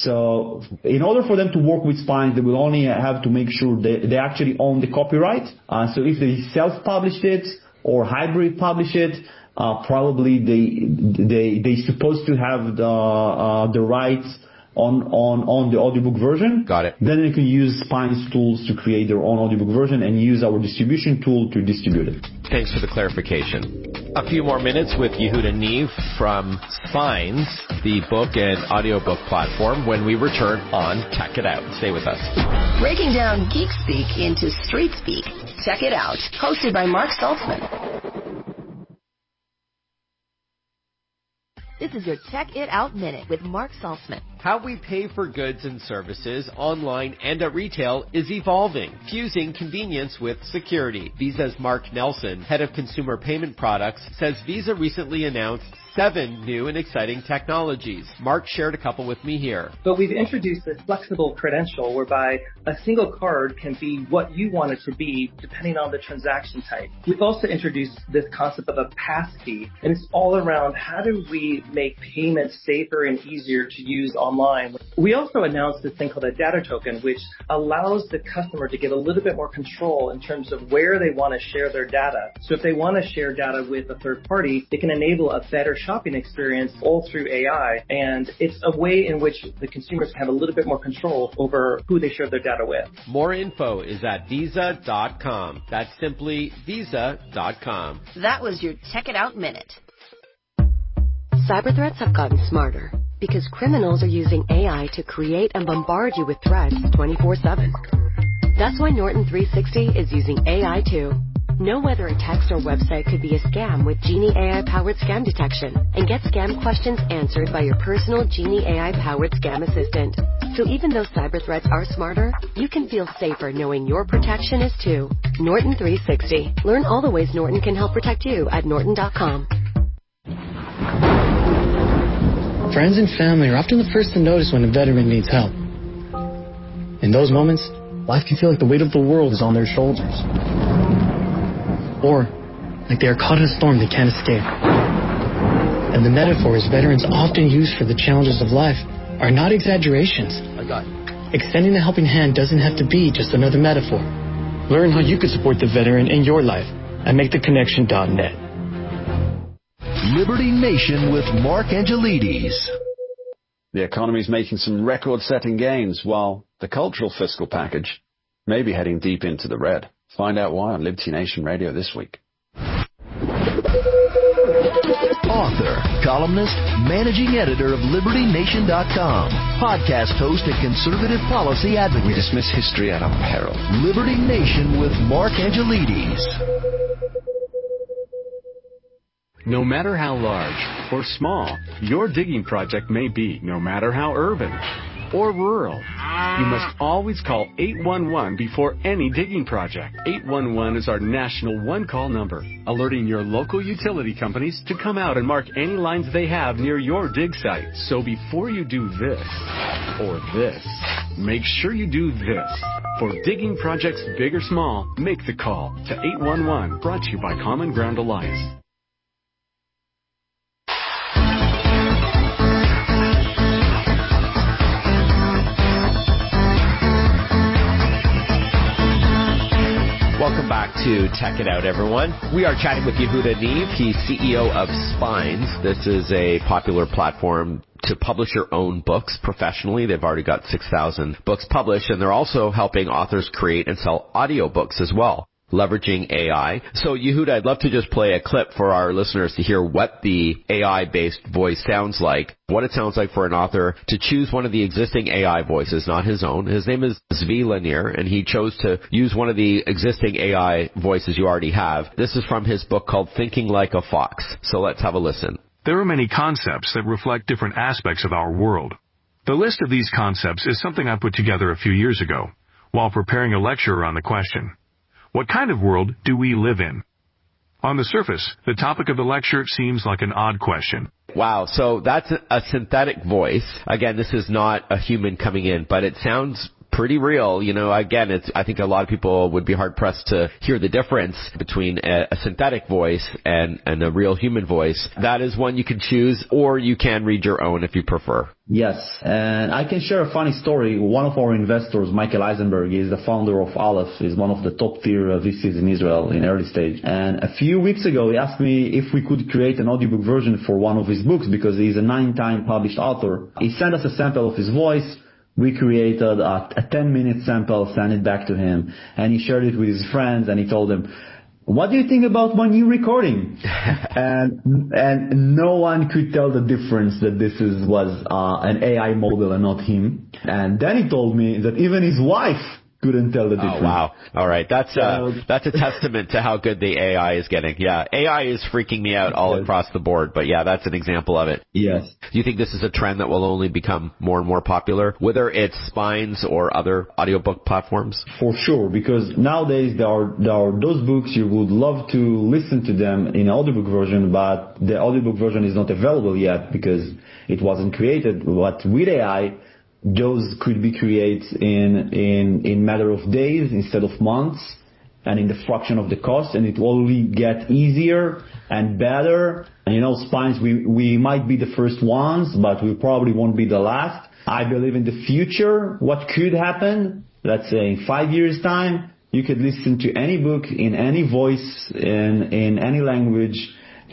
So in order for them to work with Spines, they will only have to make sure they, they actually own the copyright. Uh, so if they self-publish it or hybrid publish it, uh, probably they, they, they supposed to have the, uh, the rights on, on, on the audiobook version. Got it. Then they can use Spines tools to create their own audiobook version and use our distribution tool to distribute it. Thanks for the clarification. A few more minutes with Yehuda Niv from Spines, the book and audiobook platform, when we return on Tech It Out. Stay with us. Breaking down geek speak into street speak. Tech It Out, hosted by Mark Saltzman. This is your Tech It Out Minute with Mark Saltzman. How we pay for goods and services online and at retail is evolving, fusing convenience with security. Visa's Mark Nelson, head of consumer payment products, says Visa recently announced seven new and exciting technologies. Mark shared a couple with me here. But we've introduced this flexible credential whereby a single card can be what you want it to be depending on the transaction type. We've also introduced this concept of a passkey, and it's all around how do we make payments safer and easier to use online. We also announced this thing called a data token, which allows the customer to get a little bit more control in terms of where they want to share their data. So if they want to share data with a third party, it can enable a better shopping experience all through A I, and it's a way in which the consumers can have a little bit more control over who they share their data with. More info is at visa dot com. That's simply visa dot com. That was your Tech It Out Minute. Cyber threats have gotten smarter because criminals are using A I to create and bombard you with threats twenty-four seven. That's why Norton three sixty is using A I too. Know whether a text or website could be a scam with Genie A I-powered scam detection, and get scam questions answered by your personal Genie A I-powered scam assistant. So even though cyber threats are smarter, you can feel safer knowing your protection is too. Norton three sixty. Learn all the ways Norton can help protect you at norton dot com. Friends and family are often the first to notice when a veteran needs help. In those moments, life can feel like the weight of the world is on their shoulders. Or like they are caught in a storm they can't escape. And the metaphors veterans often use for the challenges of life are not exaggerations. I got it. Extending a helping hand doesn't have to be just another metaphor. Learn how you could support the veteran in your life at make the connection dot net. Liberty Nation with Mark Angelides. The economy's making some record-setting gains, while the cultural fiscal package may be heading deep into the red. Find out why on Liberty Nation Radio this week. Author, columnist, managing editor of Liberty Nation dot com, podcast host and conservative policy advocate. We dismiss history at our peril. Liberty Nation with Mark Angelides. No matter how large or small your digging project may be, no matter how urban or rural, you must always call eight one one before any digging project. eight one one is our national one-call number, alerting your local utility companies to come out and mark any lines they have near your dig site. So before you do this or this, make sure you do this. For digging projects big or small, make the call to eight one one, brought to you by Common Ground Alliance. Welcome back to Tech It Out, everyone. We are chatting with Yehuda Neave. He's C E O of Spines. This is a popular platform to publish your own books professionally. They've already got six thousand books published, and they're also helping authors create and sell audiobooks as well, leveraging A I. So, Yehuda, I'd love to just play a clip for our listeners to hear what the A I-based voice sounds like, what it sounds like for an author to choose one of the existing A I voices, not his own. His name is Zvi Lanier, and he chose to use one of the existing A I voices you already have. This is from his book called Thinking Like a Fox. So let's have a listen. There are many concepts that reflect different aspects of our world. The list of these concepts is something I put together a few years ago while preparing a lecture on the question, what kind of world do we live in? On the surface, the topic of the lecture seems like an odd question. Wow, so that's a synthetic voice. Again, this is not a human coming in, but it sounds pretty real. You know, again, it's, I think a lot of people would be hard-pressed to hear the difference between a, a synthetic voice and, and a real human voice. That is one you can choose, or you can read your own if you prefer. Yes, and I can share a funny story. One of our investors, Michael Eisenberg, is the founder of Aleph, is one of the top-tier V Cs in Israel in early stage. And a few weeks ago, he asked me if we could create an audiobook version for one of his books, because he's a nine-time published author. He sent us a sample of his voice. We created a, a ten-minute sample, sent it back to him, and he shared it with his friends, and he told them, what do you think about my new recording? and and no one could tell the difference that this is was uh, an A I model and not him. And then he told me that even his wife couldn't tell the difference. Oh, wow. All right. That's uh, that's a testament to how good the A I is getting. Yeah, A I is freaking me out all yes. across the board, but yeah, that's an example of it. Yes. Do you think this is a trend that will only become more and more popular, whether it's Spines or other audiobook platforms? For sure, because nowadays there are, there are those books you would love to listen to them in audiobook version, but the audiobook version is not available yet because it wasn't created. But with A I, those could be created in in in matter of days instead of months, and in the fraction of the cost, and it will only get easier and better. And you know, Spines, we we might be the first ones, but we probably won't be the last. I believe in the future, what could happen, let's say in five years' time, you could listen to any book in any voice, in in any language,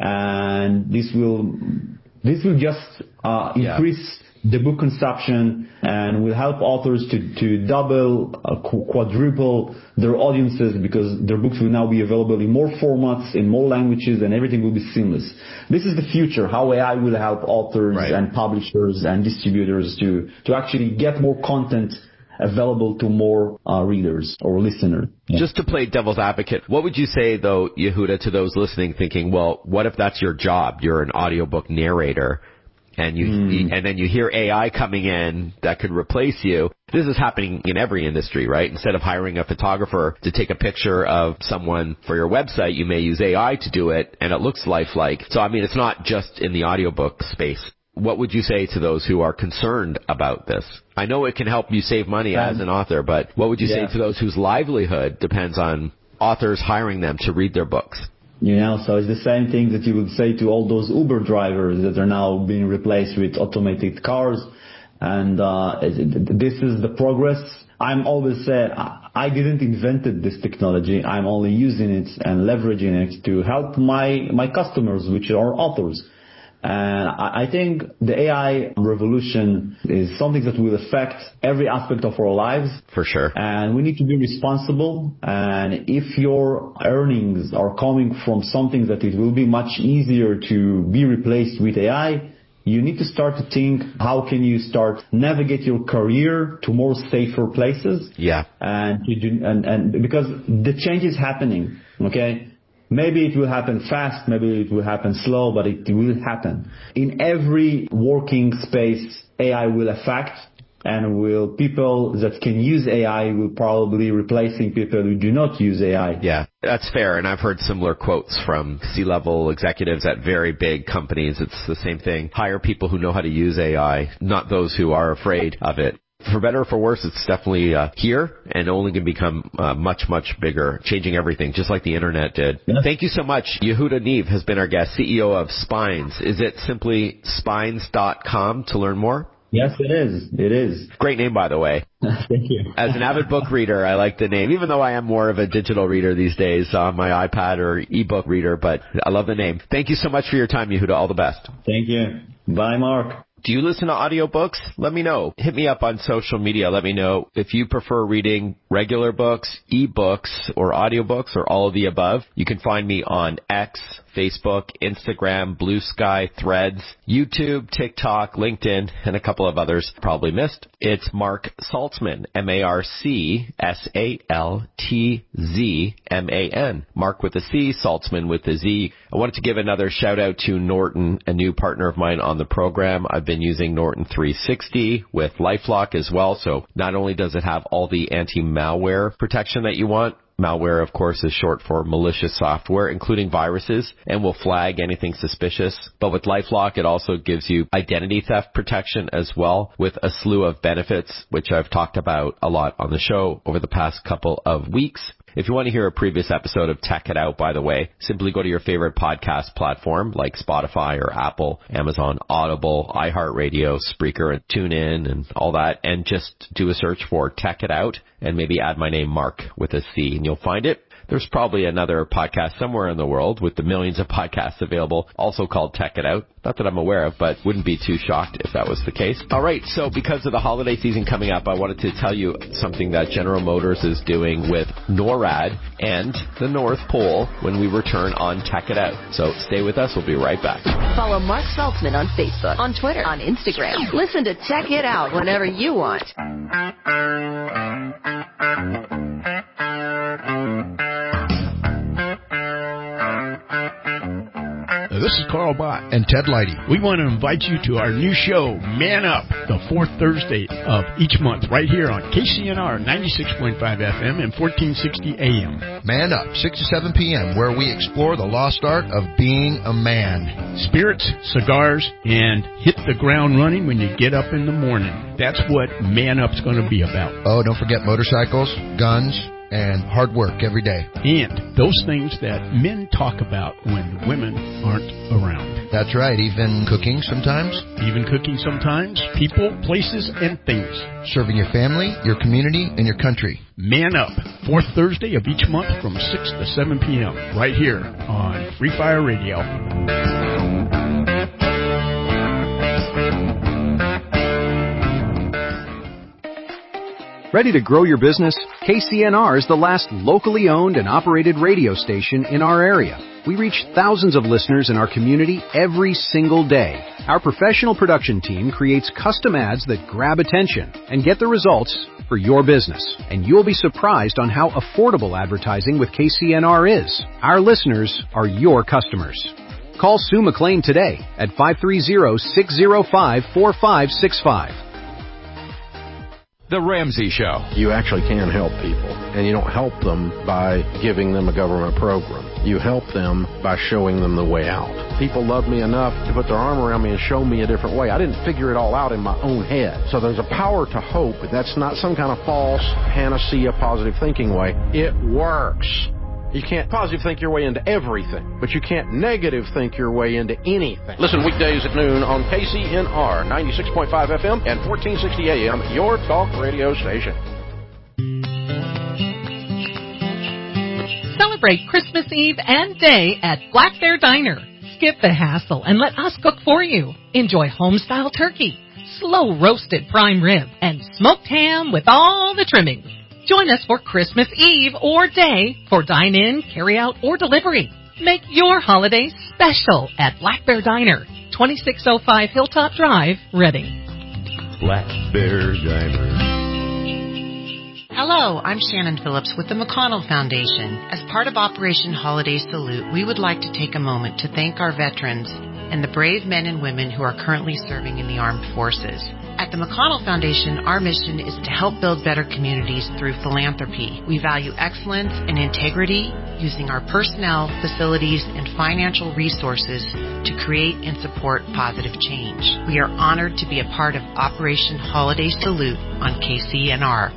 and this will this will just uh, increase yeah. the book consumption, and will help authors to, to double, uh, quadruple their audiences, because their books will now be available in more formats, in more languages, and everything will be seamless. This is the future, how A I will help authors right. and publishers and distributors to, to actually get more content available to more uh, readers or listeners. Yeah. Just to play devil's advocate, what would you say, though, Yehuda, to those listening thinking, well, what if that's your job? You're an audiobook narrator. And you, mm. and then you hear A I coming in that could replace you. This is happening in every industry, right? Instead of hiring a photographer to take a picture of someone for your website, you may use A I to do it, and it looks lifelike. So, I mean, it's not just in the audiobook space. What would you say to those who are concerned about this? I know it can help you save money um, as an author, but what would you yeah. say to those whose livelihood depends on authors hiring them to read their books? You know, so it's the same thing that you would say to all those Uber drivers that are now being replaced with automated cars. And uh, this is the progress. I'm always saying I didn't invented this technology. I'm only using it and leveraging it to help my, my customers, which are authors. And I think the A I revolution is something that will affect every aspect of our lives. For sure. And we need to be responsible. And if your earnings are coming from something that it will be much easier to be replaced with A I, you need to start to think, how can you start navigate your career to more safer places? Yeah. And, you do, and, and because the change is happening, okay? Maybe it will happen fast, maybe it will happen slow, but it will happen. In every working space, A I will affect, and will people that can use A I will probably replacing people who do not use A I. Yeah, that's fair. And I've heard similar quotes from C-level executives at very big companies. It's the same thing. Hire people who know how to use A I, not those who are afraid of it. For better or for worse, it's definitely uh, here and only going to become uh, much, much bigger, changing everything, just like the internet did. Yeah. Thank you so much. Yehuda Neev has been our guest, C E O of Spines. Is it simply spines dot com to learn more? Yes, it is. It is. Great name, by the way. Thank you. As an avid book reader, I like the name, even though I am more of a digital reader these days on my iPad or ebook reader, but I love the name. Thank you so much for your time, Yehuda. All the best. Thank you. Bye, Mark. Do you listen to audiobooks? Let me know. Hit me up on social media. Let me know if you prefer reading regular books, ebooks, or audiobooks, or all of the above. You can find me on X, Facebook, Instagram, Blue Sky, Threads, YouTube, TikTok, LinkedIn, and a couple of others probably missed. It's Mark Saltzman, M A R C S A L T Z M A N. Mark with a C, Saltzman with a Z. I wanted to give another shout out to Norton, a new partner of mine on the program. I've been using Norton three sixty with LifeLock as well. So not only does it have all the anti-malware protection that you want, malware, of course, is short for malicious software, including viruses, and will flag anything suspicious. But with LifeLock, it also gives you identity theft protection as well, with a slew of benefits, which I've talked about a lot on the show over the past couple of weeks. If you want to hear a previous episode of Tech It Out, by the way, simply go to your favorite podcast platform like Spotify or Apple, Amazon, Audible, iHeartRadio, Spreaker, and TuneIn and all that, and just do a search for Tech It Out and maybe add my name, Mark, with a C, and you'll find it. There's probably another podcast somewhere in the world with the millions of podcasts available, also called Tech It Out. Not that I'm aware of, but wouldn't be too shocked if that was the case. All right, so because of the holiday season coming up, I wanted to tell you something that General Motors is doing with NORAD and the North Pole when we return on Tech It Out. So stay with us. We'll be right back. Follow Mark Saltzman on Facebook, on Twitter, on Instagram. Listen to Tech It Out whenever you want. This is Carl Bott and Ted Leidy. We want to invite you to our new show, Man Up, the fourth Thursday of each month, right here on K C N R ninety-six point five F M and fourteen sixty A M. Man Up, six to seven P M, where we explore the lost art of being a man. Spirits, cigars, and hit the ground running when you get up in the morning. That's what Man Up's going to be about. Oh, don't forget motorcycles, guns, and hard work every day. And those things that men talk about when women aren't around. That's right, even cooking sometimes. Even cooking sometimes. People, places, and things. Serving your family, your community, and your country. Man Up, fourth Thursday of each month from six to seven P M right here on Free Fire Radio. Ready to grow your business? K C N R is the last locally owned and operated radio station in our area. We reach thousands of listeners in our community every single day. Our professional production team creates custom ads that grab attention and get the results for your business. And you'll be surprised on how affordable advertising with K C N R is. Our listeners are your customers. Call Sue McLean today at five three zero, six zero five, four five six five. The Ramsey Show. You actually can help people, and you don't help them by giving them a government program. You help them by showing them the way out. People love me enough to put their arm around me and show me a different way. I didn't figure it all out in my own head. So there's a power to hope, and that's not some kind of false panacea positive thinking way. It works. You can't positive think your way into everything, but you can't negative think your way into anything. Listen weekdays at noon on K C N R ninety-six point five F M and fourteen sixty A M, your talk radio station. Celebrate Christmas Eve and Day at Black Bear Diner. Skip the hassle and let us cook for you. Enjoy home-style turkey, slow-roasted prime rib, and smoked ham with all the trimmings. Join us for Christmas Eve or Day for dine-in, carry-out, or delivery. Make your holiday special at Black Bear Diner, twenty-six oh five Hilltop Drive, Reading. Black Bear Diner. Hello, I'm Shannon Phillips with the McConnell Foundation. As part of Operation Holiday Salute, we would like to take a moment to thank our veterans and the brave men and women who are currently serving in the armed forces. At the McConnell Foundation, our mission is to help build better communities through philanthropy. We value excellence and integrity, using our personnel, facilities, and financial resources to create and support positive change. We are honored to be a part of Operation Holiday Salute on K C N R.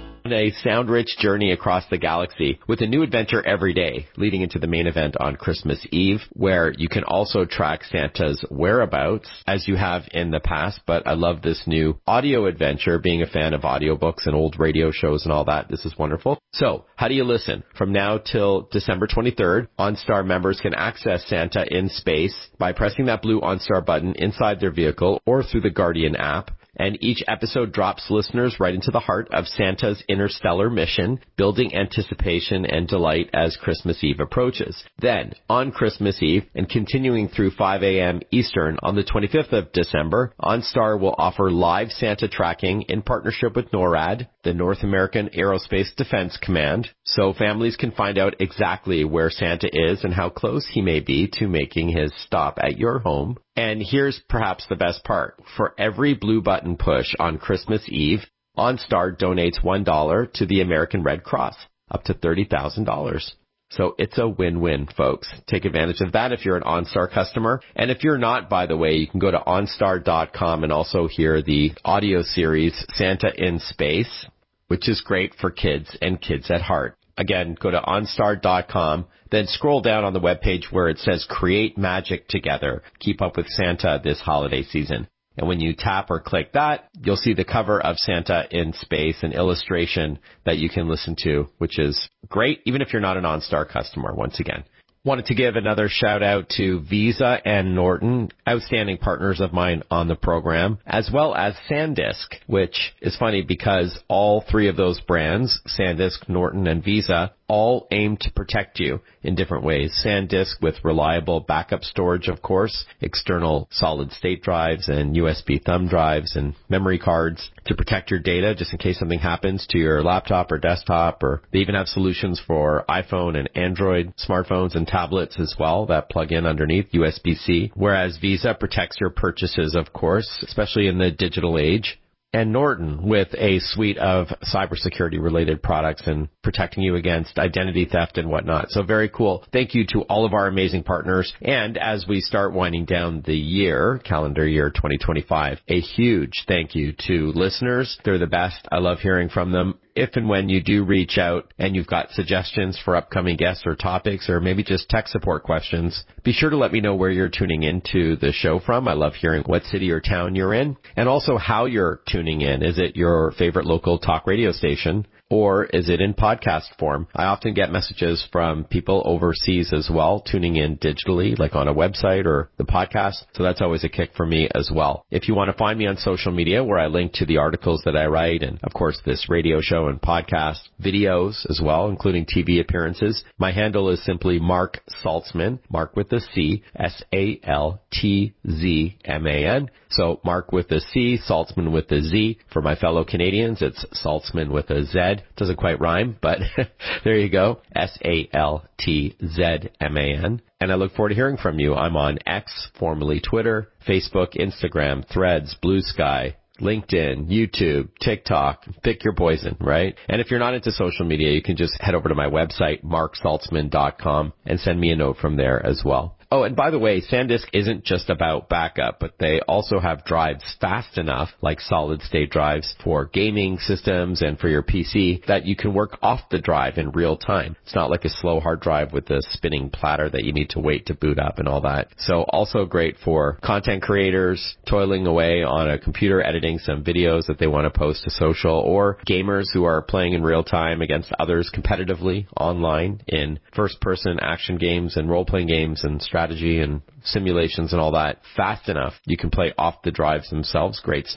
A sound-rich journey across the galaxy with a new adventure every day, leading into the main event on Christmas Eve, where you can also track Santa's whereabouts as you have in the past. But I love this new audio adventure, being a fan of audiobooks and old radio shows and all that. This is wonderful. So how do you listen? From now till December twenty-third, OnStar members can access Santa in space by pressing that blue OnStar button inside their vehicle or through the Guardian app. And each episode drops listeners right into the heart of Santa's interstellar mission, building anticipation and delight as Christmas Eve approaches. Then, on Christmas Eve, and continuing through five a.m. Eastern on the twenty-fifth of December, OnStar will offer live Santa tracking in partnership with NORAD, the North American Aerospace Defense Command, so families can find out exactly where Santa is and how close he may be to making his stop at your home. And here's perhaps the best part. For every blue button push on Christmas Eve, OnStar donates one dollar to the American Red Cross, up to thirty thousand dollars. So it's a win-win, folks. Take advantage of that if you're an OnStar customer. And if you're not, by the way, you can go to OnStar dot com and also hear the audio series Santa in Space, which is great for kids and kids at heart. Again, go to OnStar dot com, then scroll down on the webpage where it says Create Magic Together. Keep up with Santa this holiday season. And when you tap or click that, you'll see the cover of Santa in Space, an illustration that you can listen to, which is great, even if you're not an OnStar customer, once again. Wanted to give another shout out to Visa and Norton, outstanding partners of mine on the program, as well as SanDisk, which is funny because all three of those brands, SanDisk, Norton, and Visa, all aim to protect you in different ways. SanDisk with reliable backup storage, of course, external solid-state drives and U S B thumb drives and memory cards to protect your data just in case something happens to your laptop or desktop, or they even have solutions for iPhone and Android smartphones and tablets as well that plug in underneath U S B C, whereas Visa protects your purchases, of course, especially in the digital age. And Norton with a suite of cybersecurity related products and protecting you against identity theft and whatnot. So very cool. Thank you to all of our amazing partners. And as we start winding down the year, calendar year twenty twenty-five, a huge thank you to listeners. They're the best. I love hearing from them. If and when you do reach out and you've got suggestions for upcoming guests or topics, or maybe just tech support questions, be sure to let me know where you're tuning into the show from. I love hearing what city or town you're in, and also how you're tuning in. Is it your favorite local talk radio station, or is it in podcast form? I often get messages from people overseas as well, tuning in digitally, like on a website or the podcast. So that's always a kick for me as well. If you want to find me on social media, where I link to the articles that I write, and of course this radio show and podcast videos as well, including T V appearances, my handle is simply Mark Saltzman, Mark with a C, S A L T Z M A N. So Mark with a C, Saltzman with a Z. For my fellow Canadians, it's Saltzman with a Z. Doesn't quite rhyme, but there you go. S A L T Z M A N. And I look forward to hearing from you. I'm on X, formerly Twitter, Facebook, Instagram, Threads, Blue Sky, LinkedIn, YouTube, TikTok. Pick your poison, right? And if you're not into social media, you can just head over to my website, mark saltzman dot com, and send me a note from there as well. Oh, and by the way, SanDisk isn't just about backup, but they also have drives fast enough, like solid-state drives for gaming systems and for your P C, that you can work off the drive in real time. It's not like a slow hard drive with a spinning platter that you need to wait to boot up and all that. So also great for content creators toiling away on a computer editing some videos that they want to post to social, or gamers who are playing in real time against others competitively online in first-person action games and role-playing games and strategy and simulations and all that fast enough. You can play off the drives themselves. Great stuff.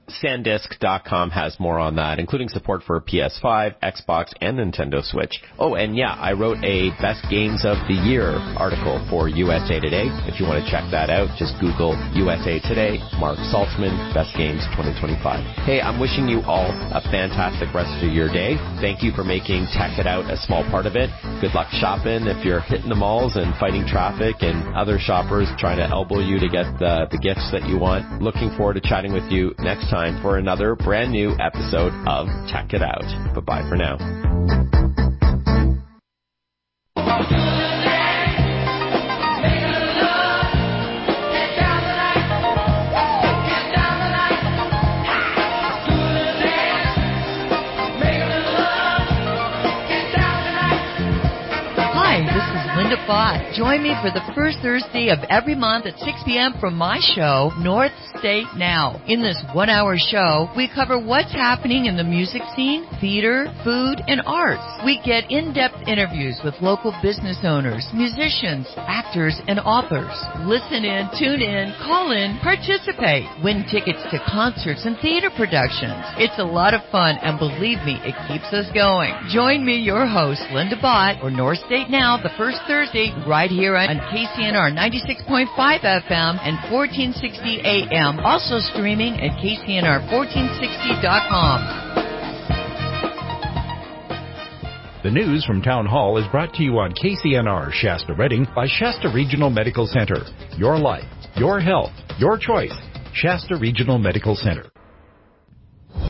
SanDisk dot com has more on that, including support for P S five, Xbox, and Nintendo Switch. Oh, and yeah, I wrote a Best Games of the Year article for U S A Today. If you want to check that out, just Google U S A Today, Mark Saltzman, Best Games twenty twenty-five. Hey, I'm wishing you all a fantastic rest of your day. Thank you for making Tech It Out a small part of it. Good luck shopping if you're hitting the malls and fighting traffic and other shoppers trying to elbow you to get the, the gifts that you want. Looking forward to chatting with you next time for another brand new episode of Tech It Out. Bye-bye for now. Linda Bott. Join me for the first Thursday of every month at six p.m. from my show, North State Now. In this one-hour show, we cover what's happening in the music scene, theater, food, and arts. We get in-depth interviews with local business owners, musicians, actors, and authors. Listen in, tune in, call in, participate. Win tickets to concerts and theater productions. It's a lot of fun, and believe me, it keeps us going. Join me, your host, Linda Bott, for North State Now, the first Thursday, right here on K C N R ninety-six point five F M and fourteen sixty A M. Also streaming at K C N R fourteen sixty dot com. The news from Town Hall is brought to you on K C N R Shasta Redding by Shasta Regional Medical Center. Your life, your health, your choice. Shasta Regional Medical Center.